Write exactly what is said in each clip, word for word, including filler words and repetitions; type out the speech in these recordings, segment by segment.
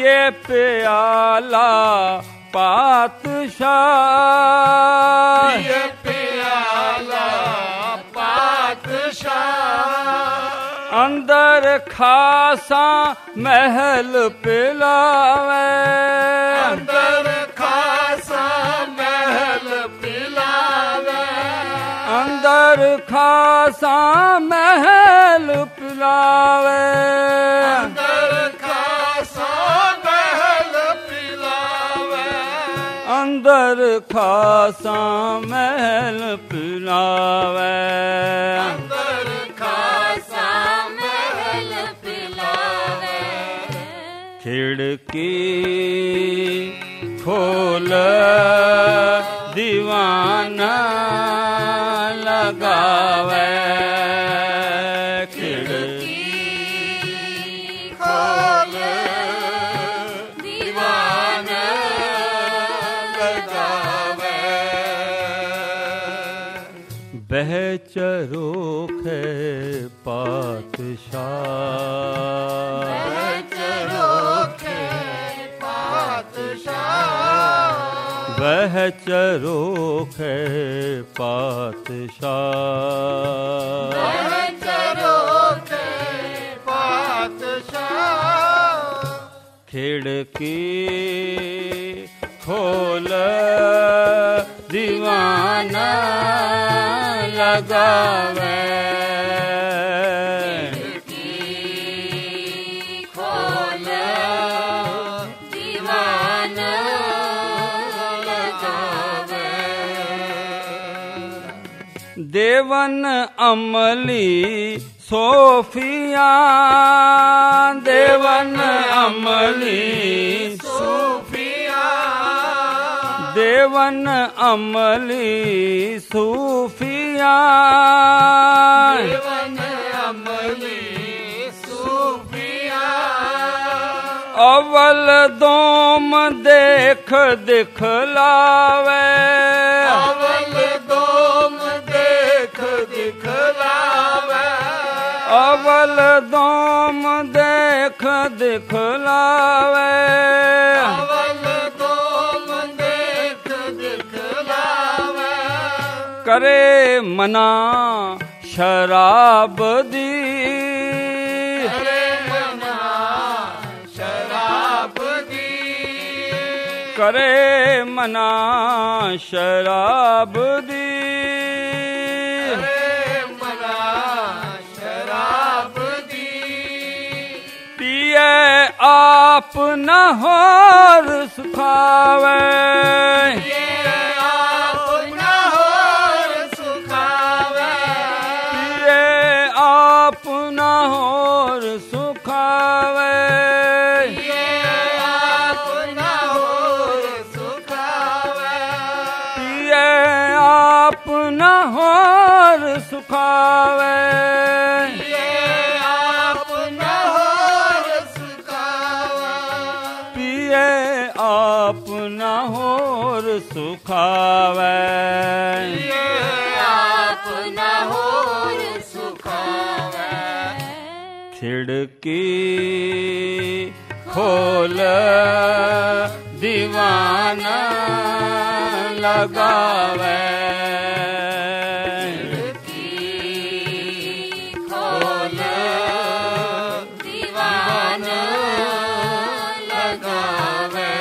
ਪੀਏ ਪਿਆਲਾ ਪਾਤਸ਼ਾਹ, ਪੀਏ ਪਿਆਲਾ ਪਾਤਸ਼ਾਹ। ਅੰਦਰ ਖਾਸਾ ਮਹਿਲ ਪਿਲਾਵੇ, ਅੰਦਰ ਖਾਸਾ ਮਹਿਲ ਪਿਲਾਵੇ, ਅੰਦਰ ਖਾਸਾ ਮਹਿਲ ਪਿਲਾਵੇ, ਅੰਦਰ ਖਾਸਾ ਮਹਿਲ ਪਿਲਾਵੇ, ਅੰਦਰ ਖਾਸਾ ਮਹਿਲ ਪਿਲਾਵੇ, ਅੰਦਰ ਖਾਸਾ ਮਹਿਲ ਪਿਲਾਵੇ। ਖਿੜਕੀ ਖੋਲ ਦੀਵਾਨਾ ਲਗਾਵੇ, ਖਿੜਕੀ ਖੋਲ ਦੀਵਾਨ ਲਗਾਵੇ, ਬਹਿ ਚਰੋਖੇ ਪਾਤਸ਼ਾਹ, ਚਰੋਖੇ ਪਾਤਸ਼ਾਹ, ਬਹਿ ਚਰੋਖੇ ਪਾਤਸ਼ਾਹ, ਚਰੋਖੇ ਪਾਤਸ਼ਾਹ। ਖਿੜਕੀ ਖੋਲ ਦੀਵਾਨਾ ਲਗਾਵੇ, ਖੋਲ ਦੀਵਾਨ ਲਗਾਵੇ, ਦੇਵਨ ਅਮਲੀ ਸੋਫੀਆ, ਦੇਵਨ ਅਮਲੀ ਸੂਫੀਆ, ਦੇਵਨ ਅਮਲੀ ਸੂਫੀਆ, ਦੇਵਨ ਅਮਲੀ ਸੂਫੀਆ, ਅਵਲ ਦੋਮ ਦੇਖ ਦਿਖਲਾਵੇ, ਅਵਲ ਦੋਮ ਦੇਖ ਦਿਖਲਾਵੇ, ਅਵਲ ਦੋਮ ਦੇਖ ਦਿਖਲਾਵੇ, ਅਵਲ ਦੋਮ ਦੇਖ ਦਿਖਲਾਵੇ, ਕਰੇ ਮਨਾ ਸ਼ਰਾਬ ਦੀ, ਕਰੇ ਮਨਾ ਸ਼ਰਾਬ ਦੀ, ਕਰੇ ਮਨਾ ਸ਼ਰਾਬ ਦੀ, ਕਰੇ ਮਨਾ ਸ਼ਰਾਬ ਦੀ, ਪੀਏ ਆਪ ਨ ਹੋਰ ਸੁਖਾਵੇ, ਪੀਏ ਆਪ ਨ ਹੋਰ ਸੁਖਾਵੇ, ਪੀਏ ਆਪ ਨ ਹੋਰ ਸੁਖਾਵੇ, ਪੀਏ ਆਪ ਨ ਹੋਰ ਸੁਖਾਵੇ, ਪੀਏ ਆਪ ਨ ਹੋਰ ਸੁਖਾਵੇ, ਪੀਏ ਆਪ ਨ ਹੋਰ ਸੁਖਾਵੇ, ਪੀਏ ਆਪ ਨ ਹੋਰ ਸੁਖਾਵੇ, ਪੀਏ ਆਪ ਨ ਹੋਰ ਸੁਖਾਵੇ, ਖਿੜਕੀ ਖੋਲ ਦੀਵਾਨਾ ਲਗਾਵੇ, ਖੋਲ ਦੀਵਾਨ ਲਗਾਵੇ,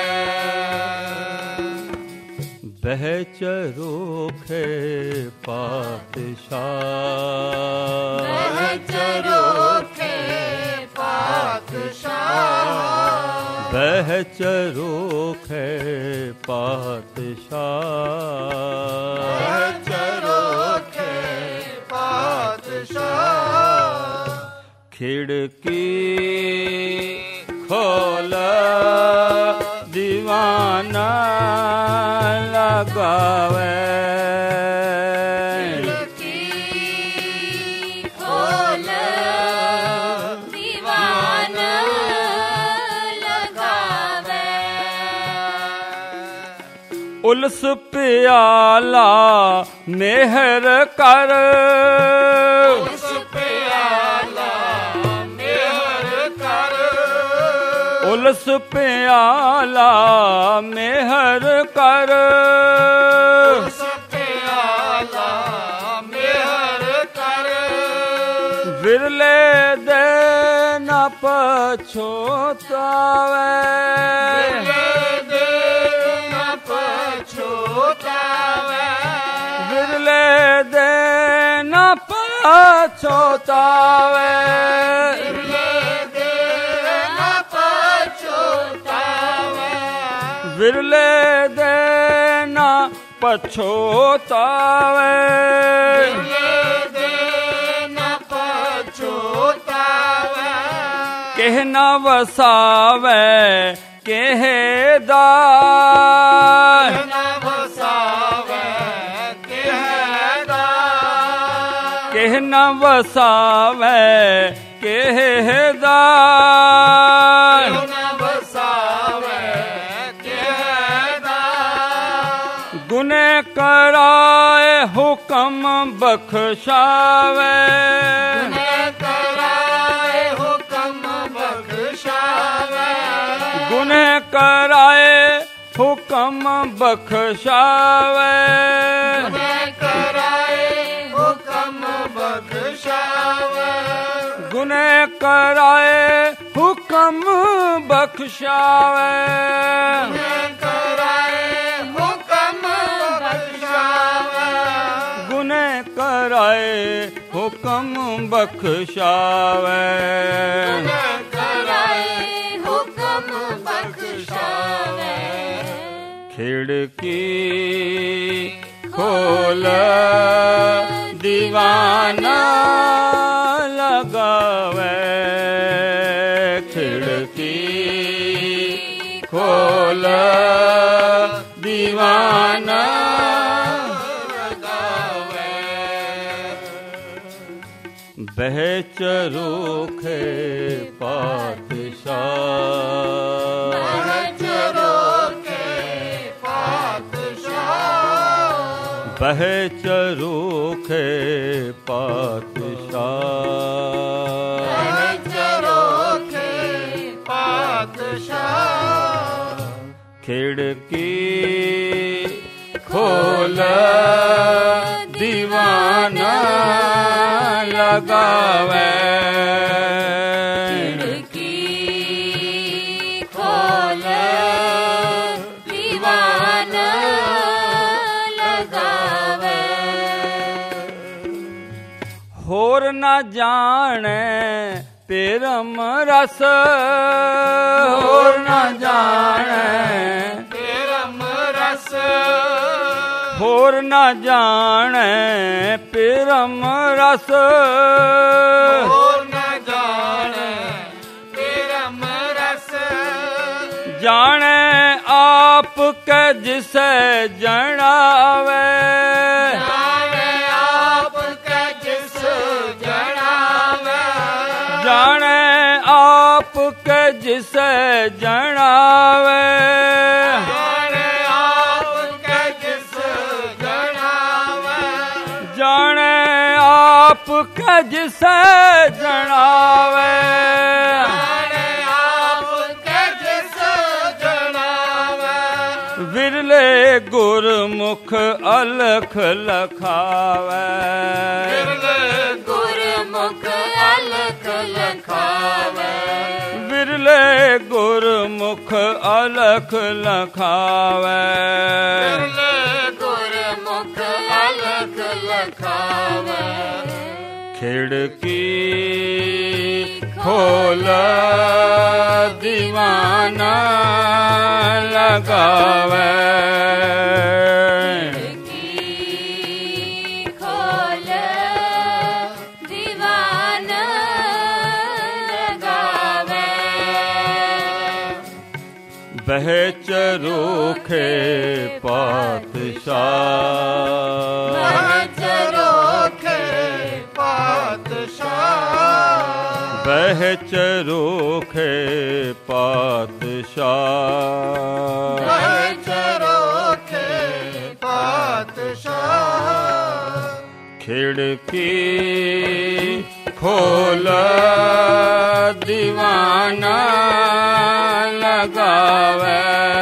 ਬਹਿ ਚਰੋਖੇ ਪਾਤਸ਼ਾਹ, ਚਰੋਖੇ ਪਾਤਸ਼ਾਹ, ਬਹਿ ਚਰੋਖੇ ਪਾਤਸ਼ਾਹ, ਚਰੋਖੇ ਪਾਤਸ਼ਾਹ, ਖਿੜਕੀ ਖੋਲ ਦੀਵਾਨਾ ਲਗਾਵੇ, ਖੋਲ ਦੀਵਾਨ ਲਗਾਵੇ, ਉਲਸ ਪਿਆਲਾ ਮਿਹਰ ਕਰ, ਉਸ ਪਿਆਲਾ ਮਿਹਰ ਕਰ, उलस प्याला मेहर कर, उलस प्याला मेहर कर, विरले दे न पछोतावे, विरले दे न पछोतावे, विरले दे न पछोतावे, विरले दे न पछोतावे, विरले दे न पछोतावे, केह न वसावे केह दाय, केह न वसावे केह दाय, केह न वसावे केह दाय, केह न वसावे केह दाय, गुने कराए हुक्म बख्शावे, गुने कराए हुक्म बख्शावे, गुने कराए हुक्म बख्शावे, गुने कराए हुक्म बख्शावे, गुने कराए हुक्म बख्शावे, गुने कराए हुक्म बख्शावे, गुने कराए हुक्म बख्शावे, गुने कराए हुक्म बख्शावे, खिड़की खोल दीवाना लगावे, खिड़की खोल दीवाना लगावे, बहचरूखे पातशाह, बहचरूखे पातशाह, बहचरूखे पातशाह, बहचरूखे पातशाह, खिड़की खोल दीवाना लगावे, खिड़की खोल दीवाना लगावे, होर न जाने पेरम रस, होर न जाने पेरम रस, होर न जाने पेरम रस, और न जाने पेरम रस, जाने आप के जिसे जनावे, जाने आप के जिस जनावे, जाने आप के जिसे जनावे, जाने आप के जिस जनावे, जाने आप के जिसे जनावे, जाने आप के जिस जनावे, विरले गुरमुख अलख लखावे, विरले गुरमुख अलख लखावे, विरले गुरमुख अलख लखावे, विरले गुरमुख अलख लखावे, खिड़की खोल दीवाना लगावे, खिड़की खोल दीवाना लगावे, बहचरूखे पातशाह, बहचरूखे पातशाह, बहचरूखे पातशाह, बहचरूखे पातशाह, खिड़की खोल दीवाना ਲਗਾਵੇ।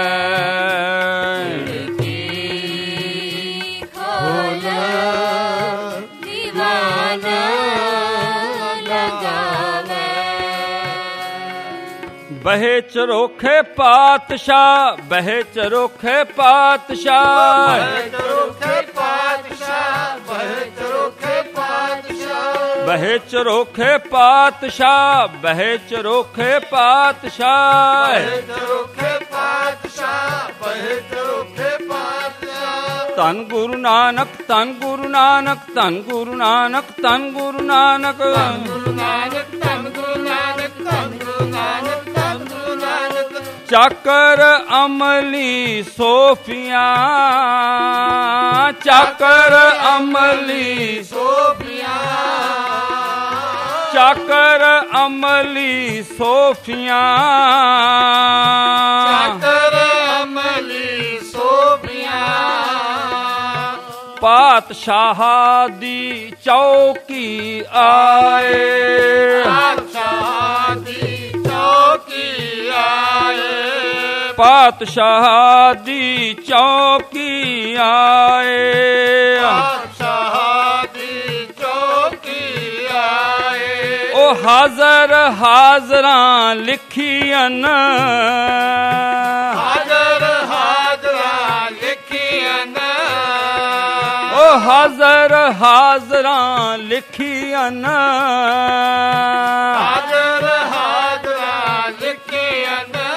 ਬਹੇ ਚਰੋਖੇ ਪਾਤਸ਼ਾਹ, ਬਹੇ ਚਰੋਖੇ ਪਾਤਸ਼ਾਹ, ਬਹੇ ਚਰੋਖੇ ਪਾਤਸ਼ਾਹ, ਬਹੇ ਚਰੋਖੇ ਪਾਤਸ਼ਾਹ, ਬਹੇ ਚਰੋਖੇ ਪਾਤਸ਼ਾਹ, ਬਹੇ ਚਰੋਖੇ ਪਾਤਸ਼ਾਹ, ਬਹੇ ਚਰੋਖੇ ਪਾਤਸ਼ਾਹ, ਬਹੇ ਚਰੋਖੇ ਪਾਤਸ਼ਾਹ। ਧੰਨ ਗੁਰੂ ਨਾਨਕ, ਧੰਨ ਗੁਰੂ ਨਾਨਕ, ਧੰਨ ਗੁਰੂ ਨਾਨਕ, ਧੰਨ ਗੁਰੂ ਨਾਨਕ, ਧੰਨ ਗੁਰੂ ਨਾਨਕ, ਧੰਨ ਗੁਰੂ ਨਾਨਕ, ਧੰਨ ਗੁਰੂ ਨਾਨਕ, ਧੰਨ ਗੁਰੂ ਨਾਨਕ। ਚਾਕਰ ਅਮਲੀ ਸੋਫੀਆਂ, ਚਾਕਰ ਅਮਲੀ ਸੋਫੀਆਂ, ਚਾਕਰ ਅਮਲੀ ਸੋਫੀਆਂ, ਚਾਕਰ ਅਮਲੀ ਸੋਫੀਆਂ। ਪਾਤਸ਼ਾਹ ਦੀ ਚੌਕੀ ਆਏ, ਪਾਤਸ਼ਾਹ ਦੀ ਚੌਕੀ ਆਏ, ਪਾਤਸ਼ਾਹ ਦੀ ਚੌਕੀ ਆਏ, ਪਾਤਸ਼ਾਹ ਦੀ ਚੌਕੀ ਆਏ। ਉਹ ਹਾਜ਼ਰ ਹਾਜ਼ਰਾਂ ਲਿਖੀਆਂ, ਹਾਜ਼ਰ ਹਾਜ਼ਰਾਂ ਲਿਖੀਆਂ, ਉਹ ਹਾਜ਼ਰ ਹਾਜ਼ਰਾਂ ਲਿਖੀਆਂ, ਹਾਜ਼ਰ ਹਾਜ਼ਰਾਂ ਲਿਖੀਆਂ।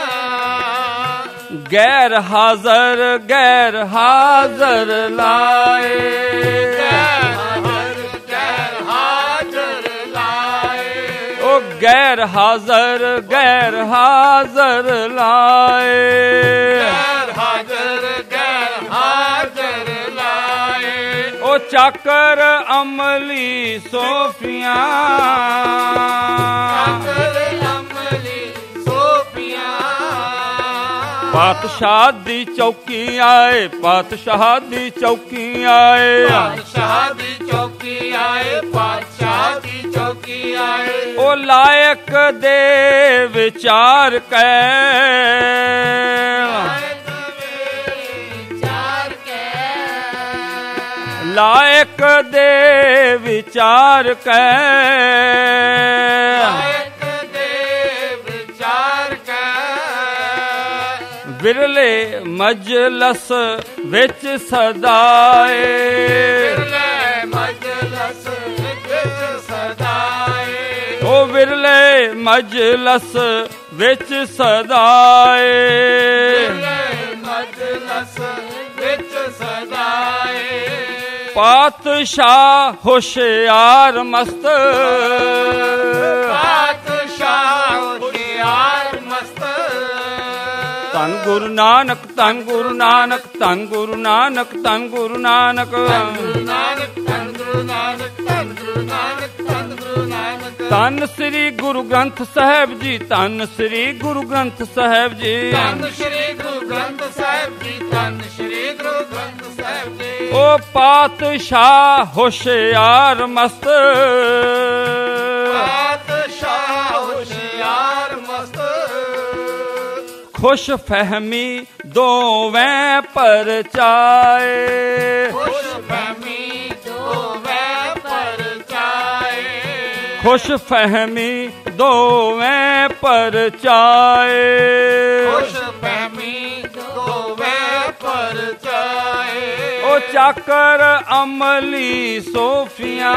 ਗੈਰ ਹਾਜ਼ਰ ਗੈਰ ਹਾਜ਼ਰ ਲਾਏ, ਗੈਰ ਹਾਜ਼ਰ ਗੈਰ ਹਾਜ਼ਰ ਲਾਏ, ਉਹ ਗੈਰ ਹਾਜ਼ਰ ਗੈਰ ਹਾਜ਼ਰ ਲਾਏ, ਗੈਰ ਹਾਜ਼ਰ ਗੈਰ ਹਾਜ਼ਰ ਲਾਏ। ਉਹ ਚਾਕਰ ਅਮਲੀ ਸੋਫੀਆਂ, ਚਾਕਰ ਅਮਲੀ ਸੋਫੀਆਂ। ਪਾਤਸ਼ਾਹ ਦੀ ਚੌਕੀ ਆਏ, ਪਾਤਸ਼ਾਹ ਦੀ ਚੌਕੀ ਆਏ, ਪਾਤਸ਼ਾਹ ਦੀ ਚੌਕੀ ਆਏ, ਪਾਤਸ਼ਾਹ ਦੀ ਚੌਕੀ ਆਏ। ਉਹ ਲਾਇਕ ਦੇ ਵਿਚਾਰ ਕੈ, ਵਿਚਾਰ ਕੇ, ਲਾਇਕ ਦੇ ਵਿਚਾਰ ਕੈ, ਲਾਇਕ ਦੇ ਵਿਚਾਰ ਕੇ। ਵਿਰਲੇ ਮਜਲਸ ਵਿੱਚ ਸਦਾਏ, ਵਿਰਲੇ ਮਜਲਸ ਵਿੱਚ ਸਦਾਏ, ਉਹ ਵਿਰਲੇ ਮਜਲਸ ਵਿੱਚ ਸਦਾਏ, ਵਿਰਲੇ ਮਜਲਸ ਵਿੱਚ ਸਦਾਏ। ਪਾਤਸ਼ਾਹ ਹੁਸ਼ਿਆਰ ਮਸਤ, ਪਾਤਸ਼ਾਹ ਹੁਸ਼ਿਆਰ ਮਸਤ। ਧੰਨ ਗੁਰੂ ਨਾਨਕ, ਧੰਨ ਗੁਰੂ ਨਾਨਕ, ਧੰਨ ਗੁਰੂ ਨਾਨਕ, ਧੰਨ ਗੁਰੂ ਨਾਨਕ, ਧੰਨ ਗੁਰੂ ਨਾਨਕ, ਧੰਨ ਗੁਰੂ ਨਾਨਕ, ਧੰਨ ਗੁਰੂ ਨਾਨਕ, ਧੰਨ ਗੁਰੂ ਨਾਨਕ। ਧੰਨ ਸ੍ਰੀ ਗੁਰੂ ਗ੍ਰੰਥ ਸਾਹਿਬ ਜੀ, ਧੰਨ ਸ੍ਰੀ ਗੁਰੂ ਗ੍ਰੰਥ ਸਾਹਿਬ ਜੀ, ਧੰਨ ਸ੍ਰੀ ਗੁਰੂ ਗ੍ਰੰਥ ਸਾਹਿਬ ਜੀ, ਧੰਨ ਸ੍ਰੀ ਗੁਰੂ ਗ੍ਰੰਥ ਸਾਹਿਬ ਜੀ। ਉਹ ਪਾਤਸ਼ਾਹ ਹੁਸ਼ਿਆਰ ਮਸਤ, ਪਾਤਸ਼ਾਹ ਹੁਸ਼ਿਆਰ ਮਸਤ। ਖੁਸ਼ ਫਹਿਮੀ ਦੋਵੇਂ ਪਰਚਾਏ, ਖੁਸ਼ ਫਹਿਮੀ ਦੋਵੇਂ ਪਰਚਾਏ, ਖੁਸ਼ ਫਹਿਮੀ ਦੋਵੇਂ ਪਰਚਾਏ, ਖੁਸ਼ ਫਹਿਮੀ ਦੋਵੇਂ ਪਰਚਾਏ। ਉਹ ਚਾਕਰ ਅਮਲੀ ਸੋਫੀਆਂ,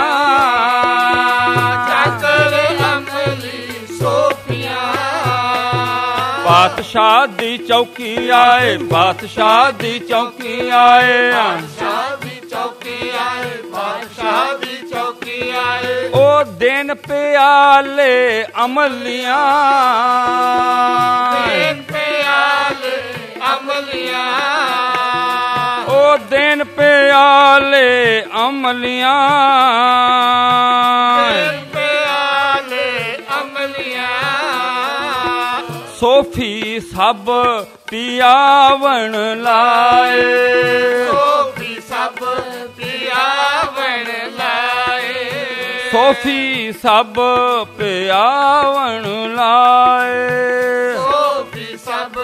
ਚਾਕਰ ਅਮਲੀ ਸੋਫੀਆਂ। ਪਾਤਸ਼ਾਹ ਦੀ ਚੌਕੀ ਆਏ, ਪਾਤਸ਼ਾਹ ਦੀ ਚੌਕੀ ਆਏ, ਪਾਤਸ਼ਾਹ ਦੀ ਚੌਕੀ ਆਏ, ਪਾਤਸ਼ਾਹ ਦੀ ਚੌਕੀ ਆਏ। ਉਹ ਦਿਨ ਪਿਆਲੇ ਅਮਲੀਆਂ, ਦਿਨ ਪਿਆਲੇ ਅਮਲੀਆਂ, ਉਹ ਦਿਨ ਪਿਆਲੇ ਅਮਲੀਆਂ, ਦਿਨ ਪਿਆਲੇ ਅਮਲੀਆਂ। ਸੋਫੀ ਸਭ ਪਿਆਵਣ ਲਾਏ, ਸੋਫੀ ਸਭ ਪਿਆਵਣ ਲਾਏ, ਸੋਫੀ ਸਭ ਪਿਆਵਣ ਲਾਏ, ਸੋਫੀ ਸਭ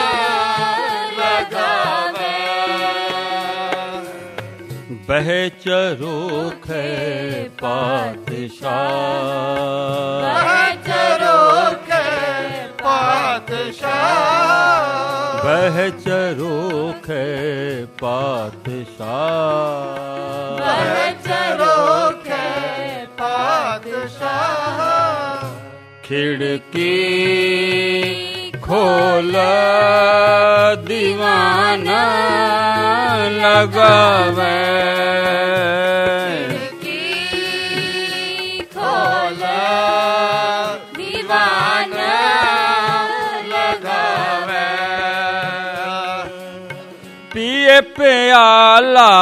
चरोखे पातशाह, वह चरोखे पातशाह, वह चरोखे पातशाह, वह चरोखे पातशाह। खिड़की खोल दीवाना लगावे, खिड़की खोल दीवाना लगावे, पिए प्याला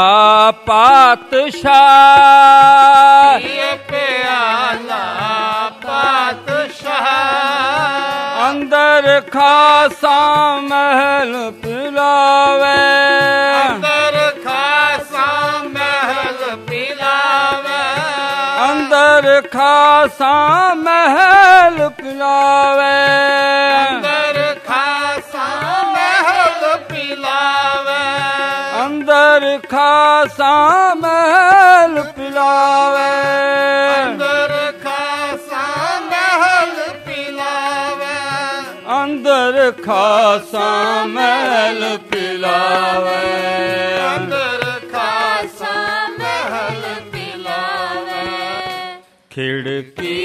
पातशाह, पिए प्याला पातशाह, अंदर खासा महल पिलावे, अंदर खासा महल पिलावे, अंदर खासा महल पिलावे, अंदर खासा महल पिलावे, अंदर खासा महल पिलावे, अंदर खासा महल पिलावे, अंदर खासा महल पिलावे, अंदर खासा महल पिलावे। खिड़की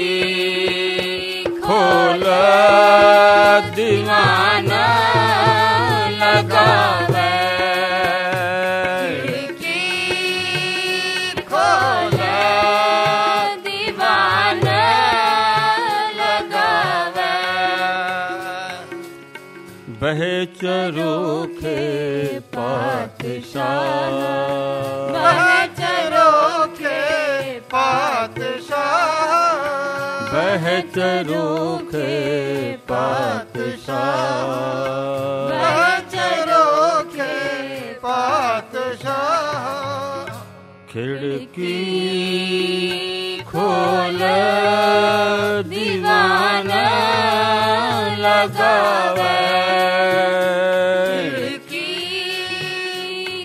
खोल दीवाना लगावे, खिड़की खोल दीवाना लगावे, वह चरोखे पातशाह, वह चरोखे पातशाह, वह चरोखे पातशाह, वह चरोखे पातशाह। खिड़की खोल दीवाना लगावे, खिड़की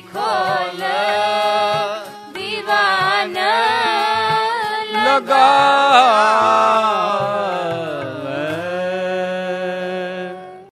खोल दीवाना लगा